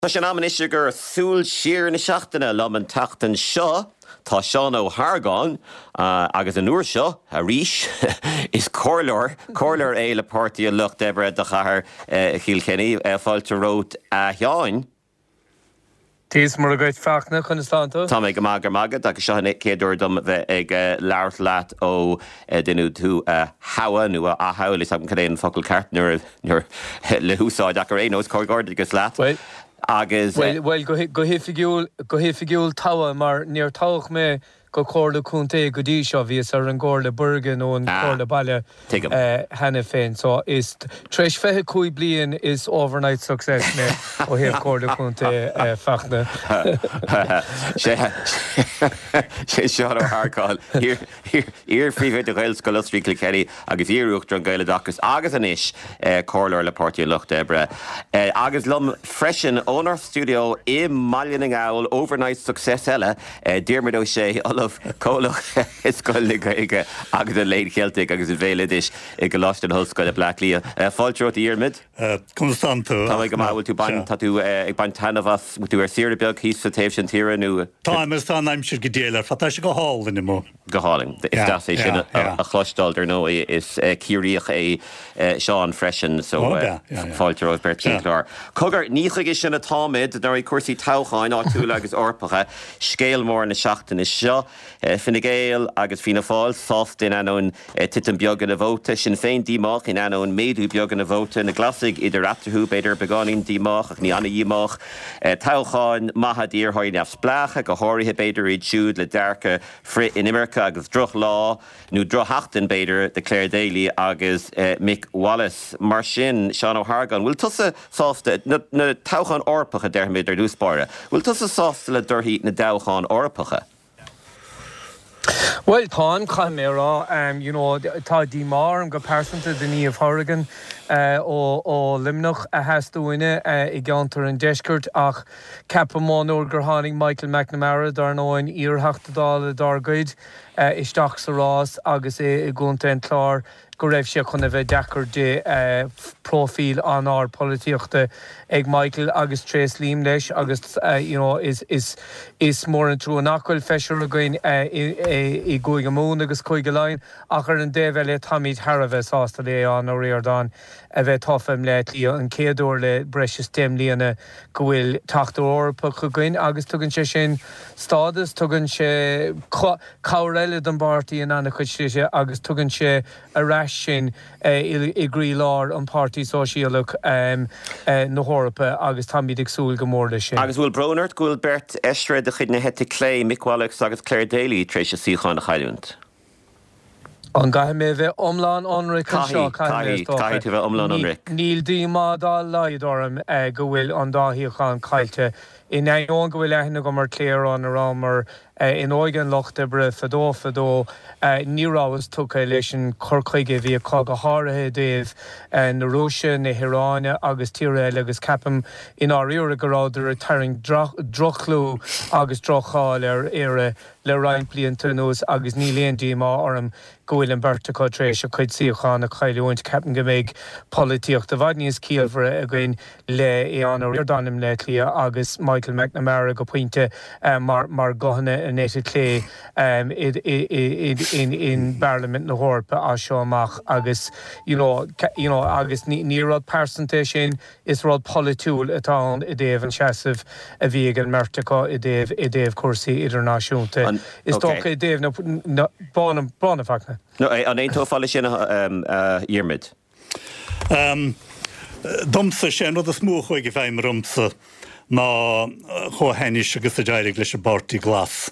Tá sé ná is gur súil siar na seachtainna lom an tachtain seo, tá Seán O'Hargan agus an uair seo, a rís, is cóirleir é le pártaí a lucht ebre de chathair Kilkenny fáilte rót a Sheáin. Tís mar a gaiit feachna chun istánta? Tá mé go magad agus seo céadúir dom bheith ag leabhart leat ó duine tú hawa nu a hail is an cadéon focail ceart nuair le húsáid ach ar éonós cóirgáir agus leat. Agus Well go hifigiúil tawa mar níor tauch mé go cóirla cúnta go dtí seo bhíos ar an gcóirla Bergen ó an cóirla baile hena féin. So is treis 25 bliain is overnight success mé ó híh cóirla cúnta feachna. sé Seán O'Hargan ír fríomh de Gael Scoil Trí Kilkenny agus íarúcht an Gael agus anis cóirleir le pártaí lucht ebre. Agus lom freisin ónar studio I Malin an Ghail overnight success eile Diarmid ó sé cólach is scoil ige agus a léad Celtic agus a bhéileis I go láist an hoscoil a Black Lia. Fáilteót Diarmid? Constanto. Tá go máhfuil tú bain tú ag bain tanmhas tú ar siar beag hís sa taobh sin tíre nu. Táimas tá aimsir go déalar, fatá sé go hálainn I mó. Go hálainn. Is das é sin a chluistáil nó is círíoch é Seán freisin so fáilteót Bert Sinclair. Cogur níchaige sin a táid dar I cuasaí tochaáin áitiúla agus orpacha scéal mór na seachtain is seo Fine Gael agus Fianna Fáil soft in anón titan beag an a bhóta sin féin dímach in anón méadú beag an a bhóta na glasig idir afterthú beidir beganín dímach ach ní anna dímach tochaáin mahadír háin af splácha go háirithe beidir I dúd le dearcha fri in Imircha agus droch lá nó drochachtain beidir de Claire Daly agus Mick Wallace mar sin Seán O'Hargan bhfuil tusa sásta na tochaáin orpacha dermid ar dúspáire. Bhfuil tusa sásta le dorthaí na tochaáin orpacha? Well, tá chaimérá, tá dímar go persanta den níomh Horrigan ó limnach a heasúine I gantar an deiscirt ach capamónúir gur tháinig Michael McNamara dar nóin íorthachtadála dargaid isteach sa rás agus I gúnta an clár go raibh sé chun a bheith dechar de profíl an ár políochta ag Michael agus Trace Liam leis agus is mór an trú an achfuil feisiir a gcuin I gúig mún agus chuig go lein ach ar an déhheith le tamid Harabheith sásta lé an ó riordan a bheith tofam le lí an céadúir le breis stem líana go bhfuil tachtú orpa chu gcuin agus tugann sé sin stádas tugann sé cabhréile don bartaí in anna chuid sé agus tugann sé a reis sin I grí lár an pártaí sóisialach na Hórapa agus tamid ag súil go mór lei sin. Agus bhfuil Bronert gúil Bert Estre de chuid na hete Clay, Mick Wallace agus Claire Daly tréis sícháin na chailúnt. An gaith mé bheith omláin onric an seo Caithí tú bheith omláin onric. Níl díma dá laid orm go bhfuil an dáthíochan caiilte. In éon go bhfuil leithna go mar cléarán ará mar in óigan locht ebre fadó níráhas tucha leis an chorcaige bhí cá go háirithe déobh na Rúise na Hiráine agus tíre agus capam in áíúra goráidir a taring drochlú agus drochaáil ar éire le rain blion túnús agus ní léon díma orm go bhfuil an bertaá trééis a chuid síocháin a chailúint capan go méid polítíocht a bhaid níos cíalhre a gcuin le an riordanim le lia agus Michael McNamara go puinte mar gohanna an éite clé in Parliament na Hórpa a seoach agus agus ní percentage sin is rád politúil atá I déobh an seasamh a bhí an mertaá I déobh cuasaí idirnáisiúnta. Is tócha I déobh na bána fachna. No, an éontó fáile sin Diarmid. Domsa sé rud a smúcha go bhhaim rumsa ná chóhénis agus a deireadh leis a bartaí glas.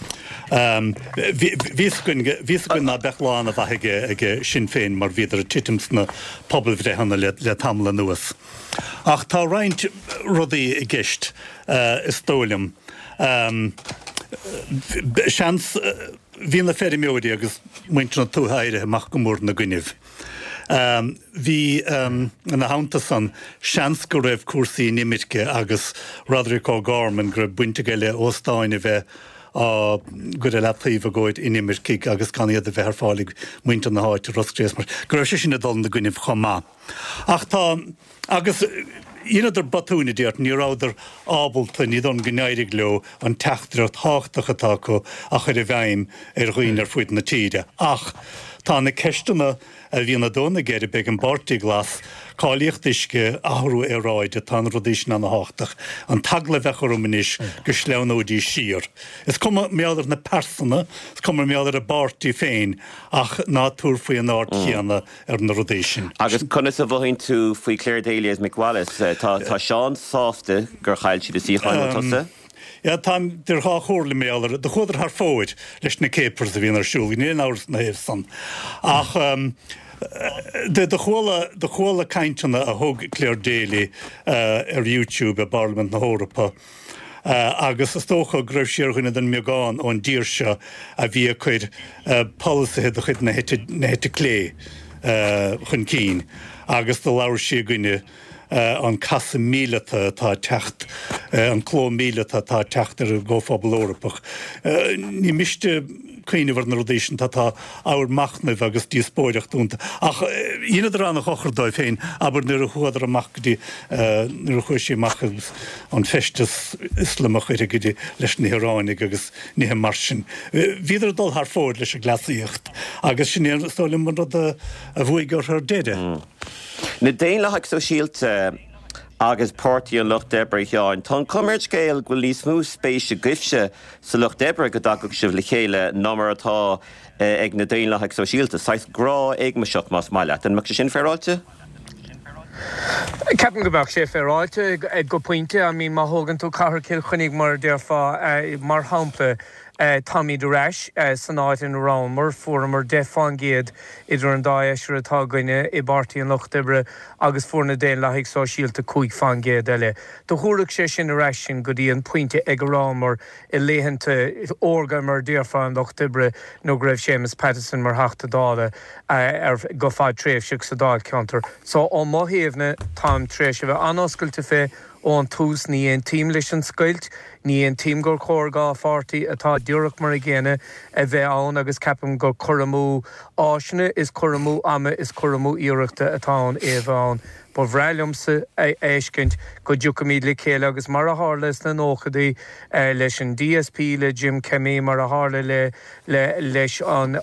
Vís gon na beachláán a bhaige ag Sinn Féin mar bhíidir a titims na pobl bhréhanna le tamla nuas. Ach tá roinnt rudaí I gceist is tólam. Seans hí na ferimiúdaí agus muint na túthaire amach go mór na Guineh. Bhí na hánta san seans go raibh cuasaí in Imirce agus Roderick O'Gorman go raibh buinte go le óstáin a bheith go le taobh agóid in Imirce agus caniad a bheith ar fálaigh muinte na háid Roscrés mar go raibh sé sin na dul na Guineh chomá. Ach tá agus iadidir batúna déart ní ráidir ábalta ní don gnéirig leo an teachtar táchtachatá go a chuir a bheim roiin fuid na tíide. Ach, tá na ceistena a bhí na dóna géir be an bartí glas cáíochtisce áhrú ráide tá rodéis na háach an tagla bhecharumanis go sleanódí sir. Is cum méidir na persona, is cum méidir a bartí féin ach ná túr faoi an áirt chéanna na rodéisisin. Agus chuna sa bhhain tú faoi Claire Daly as McWallace, tá Seán sásta gur chail siad a síchain tusa? Ja, tam der ha chóirla méallar, de chuidir haar fóid leis na cépers a bhíon ar siúl, ní áras na héir san. Ach, de chóla caintena a thug Claire Daly ar YouTube a Parliament na Hórapa. Agus is tócha greibh siar chuine den meáin ón díirse a bhí chuid policy a chuid na hete clé chun cín. Agus do leabhar si gine an casa míleta tá techt, an cló míleta tá techt ar ggófabal Órapach. Ní miste cuine bhar na rodéisisin tá áir machnamh agus tí spóireacht únta. Ach, iadidir anna chochardáid féin, aber nuair a chuadar amach nuair a chuir sé mach an festas islamach chuir go leis na Hráinnig agus nithe marsin. Bhíidir dul thar fóid leis a glasaíocht, agus sin stálim man rud a bhuaigur ar déide. Na déon leach so síalt agus pártaí an Loch Debre teáin, tá cumirt scéal ghfuil níos mú spéise gcuimhse sa Loch Debre go dagach sibh le chéile nómar atá ag na déon leach so síalta, sais grá éagmaiseach más maiile. An meach sin fearáilte? Ceapan go bheadh sé fearáilte ag go pointe a mí má thugann tú cathair cil chunig mar dearfá mar hampla Tommy Duresh san áit in Rome mar fuair defán géad idir an dáéisir atá gine I bartaí an Loch Debre agus fuair na déon leigh sá síalta cúig fan géad eile. Tá thuúraigh sé sin a reis sin go dtí an pointe ag Rámar I léhananta orga mar dearfá an Loch Debre nó go raibh Seamus Patterson mar heachta dála ar go fáid tréimhseach sa dáil ceantar. So ó maithéamhna tám tréis a bheith anoscailte fé ón tús ní an tím leis an scoilt, ní an tím gur chóir gá fátaí atá dúireach mar a ggéine a bheith ann agus ceapam gur choramú áisina is choramú ama is choramú iireachta atá éamh ba bhreilumsa éiscint go dúcamíd le chéile agus mar a hála na nóchadaí leis an DSP le Jim Kemmy mar a hála leis an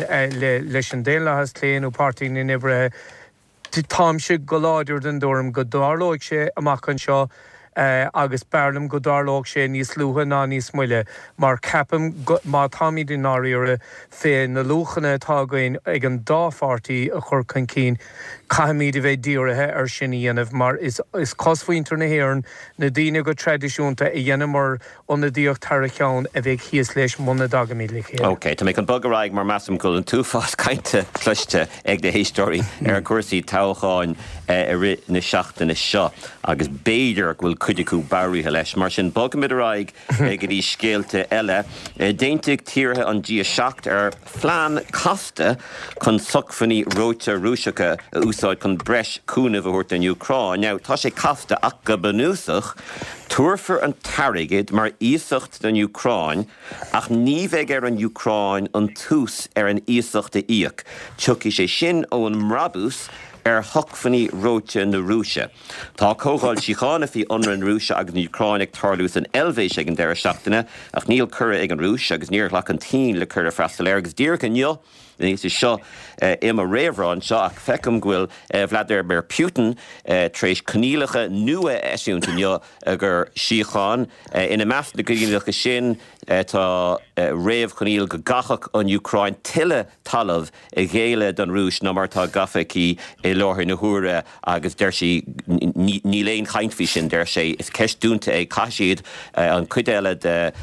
déanlachas léanú páirtaí na Nibrethe. Táimse go láidir den dúm go dárlóigh sé amach an seo agus bearlam go dárlóigh sé níos luútha ná níos muile, mar ceapam má táimí dináíire fé na luúchanna tágain ag an dáfáirtaí a chur chun cín caiimíad a bheith díorathe ar sin dhéanamh, mar is cosfaointar na hhéann na daine go tradiisiúnta I dhéanam mar ón na díocht tar a cheann a bheith chias leis mna dagamíad le chéile. Ok, tá mé an bagaráig mar measam go an túfás cainte cluiste ag de históí ar cuasaí táchaáin a ri na seachtainna seo agus béidir bhfuil cuideachú bairíthe leis mar sin bagaráig ag dí scéalte eile déinteigh tíortha an dia seacht ar phlean casta chun socfaní róte rúiseacha úsáid chun breis cúnamh a thuirt an Ucráin. Now, tá sé casta ach go banúsach tuairfar an tarigid mar íosacht den Ucráin ach ní bheith ar an Ucráin an tús ar an íosachta íoc. Tuci sé sin ó an mrabús ar thuchfaní róte na Rúise. Tá cógáil síochána fí ionra an Rúise agus na Ucráin ag tarlús an elvéis ag an deire seachtaine ach níl cura ag an Rúis agus níor lech an tín le cur a freistal agus dír an jo Níos is seo im a réomhrán seo ach fecum ghfuil Vladimir Putin tréis conílacha nua eisiúnta neo gur síocháin ina meas na conílacha sin tá réamh coníl go gachach an Ucráin tiile talamh I ggéile don Rúis ná mar tá gafaí I láthir na huaire agus der sí ní léon chaintfhí sin der sé is ceistúnta ag caiisiad an cuideile de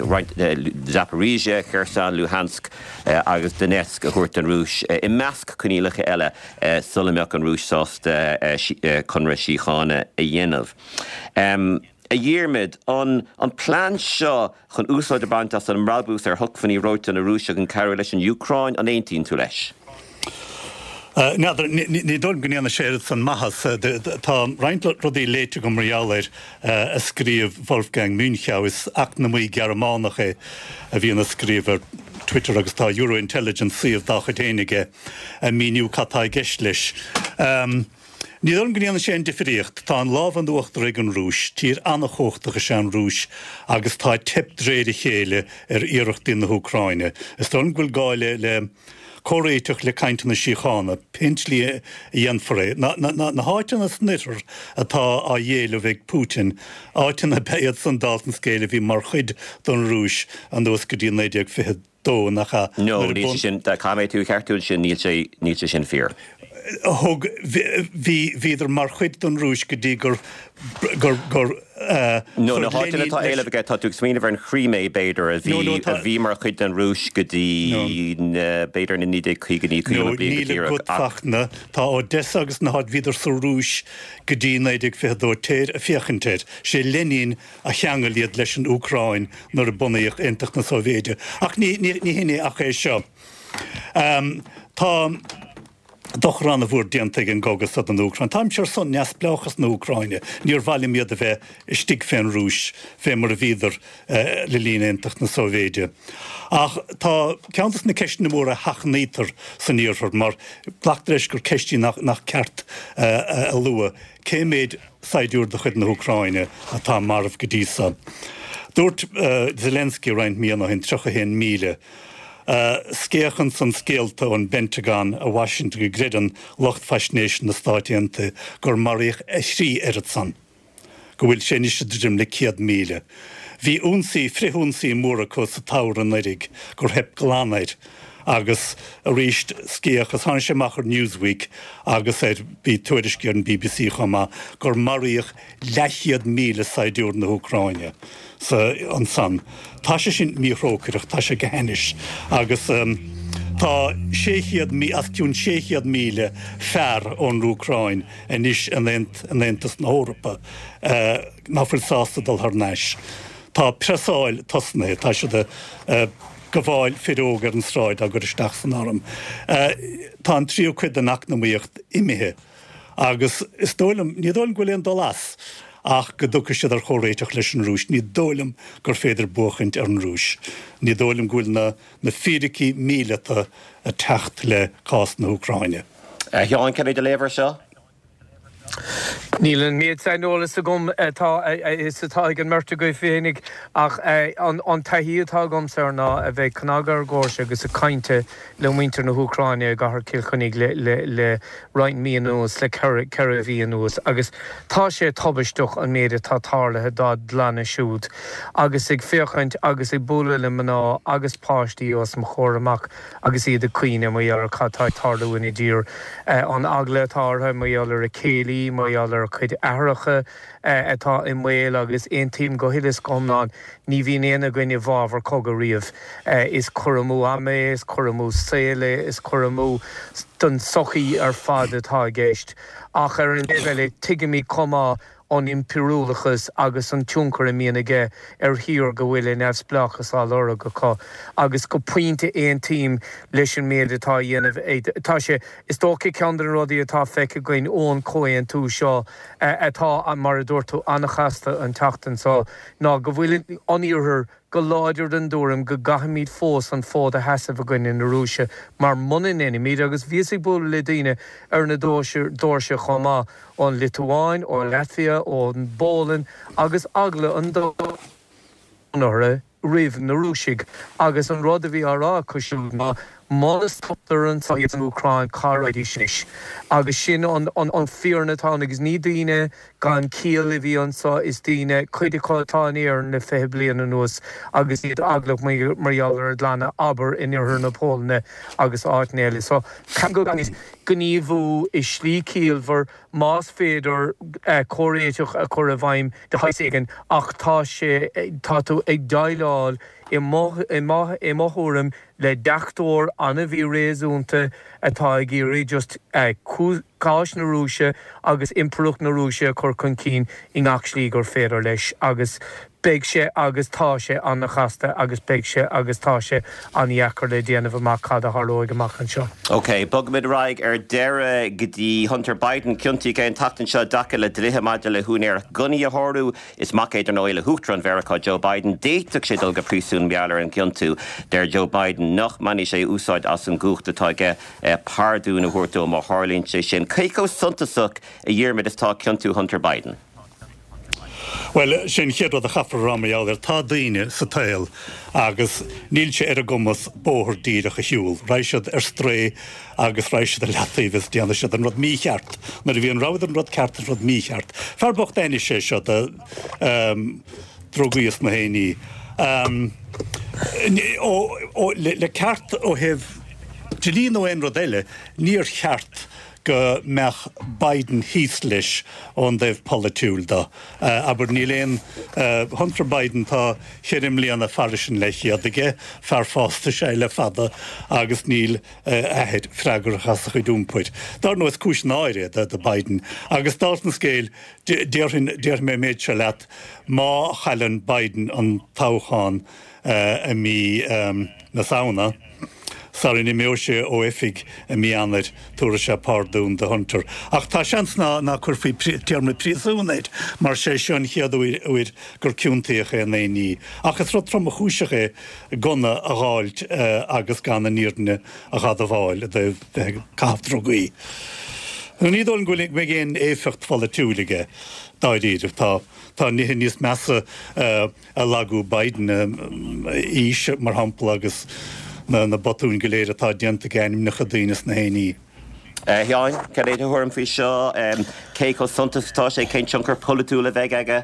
Zaporizhia, Kherson, Luhansk agus Donetsk a chuirt an Rúis I measc conílacha eile sulameach an Rúis sásta chunra síochána a dhéanamh. A dhéarmid an plán seo chun úsáid a bantas an mrabús ar thuchfaní róte na Rúise an ceir leis an Ucráin an 18 tú leis. Ní dul gníanana séad san maithas tá reinint rudí léite go margheallir a scríomh Wolfgang Münchhaus ach na mí Gearmánach a bhíon a scríomh Twitter agus tá Eurointelligence síomh dá chutéinige a míniu catá geis leis. Ní an gníanana sé difriocht tá an láh an uachtar an rúis, tír annach chóchtacha sé an rúis agus tá tepdréide chéile iirecht in na Úcraine. Is don ghfuil gáile le choréiteach le caintena síchána, pintlí dhéanforé. Na háitena snitter atá a dhéile bheith Putin, áitena beiad san daltan scéile bhí mar chuid don rúis an dos go dtí 1952 nach a... No, níl sin, tá cámé tú cheartúil sin níl sé sin fear. Hug hí mar chuid don rúis go dtí gur No, na háitina tá éile bheith tá tú smíanamh an chrímé beidir a bhí mar chuid den rúis go dtí beidir na 1950 No, níl gutfachna tá ó 10 agus na háid víidir sa rúis go dtí 1952 a fiochantéid. Sé Lenin a cheangailiad leis an Úcrain nar a bunaíoch intach na Sovéide. Ach ní hinné ach é seo. Tá doch ranna bhúr dianta an gogus an Úcrain. Táim seir son neas bleachas na Úcraine, níor bhaile miad a bheith stig féin rúis fé mar a bhíidir le lína intach na Sovéide. Ach tá ceantas na ceistna mór a hachnítar san níorthar mar blachtaréis gur ceistí nach ceart a lua. Cé méid saidúr de chuid na Úcraine a tá marmh go dísa. Dúirt Zelensky roiint míana hin 3,000,000 Scéchan san scéalta an Pentagon a Washington go gridan locht fascination na stáitianta gur maríoch sí san. Go bhfuil sé níos drim le 100,000. Bhí frithúnsaí móra có sa táir an éirig gur heb glánaid agus a ríist scéachas tháinig sé machar Newsweek agus bí tuairiscí an BBC chumá gur maríoch 100,000 saidúr na Úcraine sa an san. Tá sé sin mírócaireach tá sé gehénis agus tá 600,000 fear ón Úcrain inis an lentas na Eorpa ná fuil sásta dal thar neis. Tá presáil tosna tá sé de goháil firógar an sráid a gur isteach san arm. Tá an tríú cuid an acnamíocht imithe agus is dólam ní dólam go léon dó las. Ach go dúcha siad ar chóréiteach leis an rúis, ní dólam gur féidir buchaint ar an rúis. Ní dólam gúil na 40,000 a techt le cás na Úcraine. Teáin cemid a léver seo? Nílan méad nólas a gom is atá ag an murta go féinnig ach an taithí atá gomsar ná a bheith canagar gcóirse agus a cainte le muintear na Úcraine a gahar cilchanig le roiint míon nús le ceir bhí nús agus tá sé tobisteach an méad tá tálathe dá dlana siúd agus ag féochaint agus ag búla le maná agus páistí os mo chóir amach agus iad a cuioine mar a chattá tarlaúin i ddír an aglatátha mar a céalaí mar chuid athracha atá i mhéil agus aon tíim go hiilis gomláin ní bhíon éana gine bhábhar cóga riamh is cuireamú amé, is cuireamú saoile, is cuireamú don sochaí ar fad atá géist. Ach ar an bheile tuigeamí comá an impirúlachas agus an tiúncar a míanaige ar híor go bhfuil nefs blachas á lora go cá. Agus go puinte aon tíim leis an méad atá dhéanamh tá sé is dócha ceann an rudaí atá feice goin ón cóin tú seo atá an mar a dúirtú annachasta an tatan sá ná go bhfuil aníorthar go láidir den dúrim go gahamíd fós an fód a heasamh a goin in na rúise mar munin inimíad agus bhíosigh búla le daine ar na dóirse chomá ón Litúáin ó Latvia ó Bólan agus agla an dónara riamh na rúisig agus an rud a bhí ará cosisiú má Mollis toptar an sáid an Úcrain cáráidí sinis. Agus sin an fearnatá agus ní daine gan cíal i bhí ansá is daine chuide cátáíar na fé bliana nuas agus iad aglach marheallar dlana aber in ar na pólne agus áitnéile. So can go gan gníomhú is slí cíalhar más féidir choréiteach a chur a bhaim de haisigin ach tá sé tá tú ag daileáil I mothúrim le deachtóir anna bhí réasúnta atá géirí just cáis na rúise agus imprucht na rúise chur chun cín in acslí gur féidir leis agus beag sé agus tá sé an na chasta agus beag sé agus tá sé an iachar le déanamh amach cad a tharlóig amach an seo. OK, bugmid raig ar deire go dtí Hunter Biden cinntaí cén tatan seo dacha le dlithe maidide le húnéir guní a thorú is mac éidir nó le huachtar an bhearachá Joe Biden déiteach sé dul go prísún beallar an cinntu der Joe Biden nach maní sé úsáid as an gúcht atá ge pardún a thuirtú mar hálíonn sé sin Caicó suntasach a dhearmid is tá ceantú Hunter Biden. Well, sin chéad a chafar ramíáil tá daine sa tail agus níl sé ar gomas bóthir díireach a hiúil, Reisiad stré agus reisiad a leataíhs déana siad an rud mícheart, mar a bhí an ráid an rud ceart an rud mícheart. Fearbocht daine sé seo drogaíos na héanaí. Le ceart ó heh Jilín ó ein rud eile, níor cheart go meach Biden híos leis ón bheith politúil da. Aber níl éon Hunter Biden tá chéirim líana farisin leichi adige fear fásta sé le fada agus níl ahead freigur chas chu dúmpuid. Dar nó is cúis náire de Biden. Agus daltan scéil déir mé méid se leat má chaillan Biden an tácháin a mí na sauna. Sarin I méose ó effig a mianir túra sé pardún de Hunter. Ach tá seans na curfi termna prísúnaid, mar sé sean chiad uir gur ciúntaíoch a naí. Ach is rud trom a chúiseach gona a gáilt agus gan na nírne a chad a bháil de cáfdrogaí. Ní dólan golig me géon éfecht folitúlige dáidíidir tá níhe níos measa a lagú Biden ís mar hampla agus na botún goléir atá dianta gainim na chadaínas na héanaí. Heáin, ce réad thuirm fao seo, Caicó suntasatá sé cén tionchar politúla bheith aige?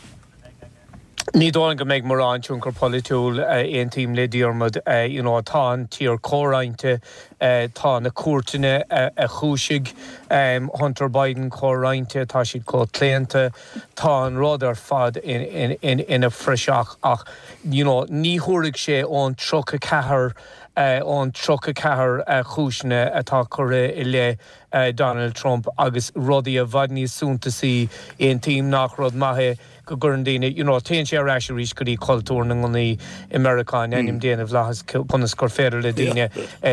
Ní dóin go méid mar an tionchar politúil éon tím le díormad tá an tíor córáinte tá na cuairteanna a chúisigh Hunter Biden córáinte tá siad có cléanta tá an rud ar fad ina friseach ach ní thuirigh sé ón trocha cethir ón trocha cethir chúisne atá chur le Donald Trump agus rudaí a bhad níos súntasaí éon tím nach rud maithe go gurndíine, téann sé arráis rís go dtí cultúrna í Americáin enim déanamh lechas chuna scór féidir le daine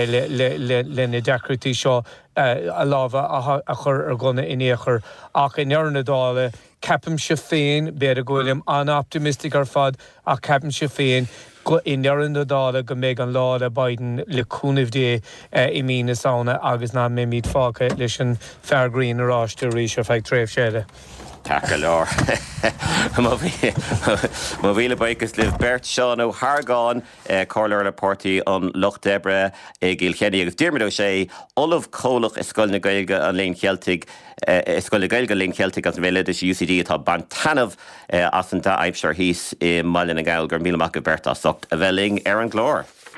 le na decrutí seo a lábha a chur ar gona inéachar ach in nearna dála ceapim se féin bead a gúilim anoptimistic ar fad ach ceapim se féin go in nearna dála go méid an lá a Biden le cúnamh dé I mína saona agus ná mé míad fácha leis an feargrín aráiste rís a feidh tréimh séile. Take leir. Má bhíle baigus libh Bert Seán ó Hargáin cáir le pártaí an Loch Debre gil chéine agus díirmid ó sé olamh cólach is scoil na Gaeilge an Líon Cheiltig scoil na Gaeilge Líon Cheiltig as bhéile is UCD atá bantanamh as an da aibseir híos I Mailin na Gaeilge míle mac go Bert a socht a bheling ar an glór.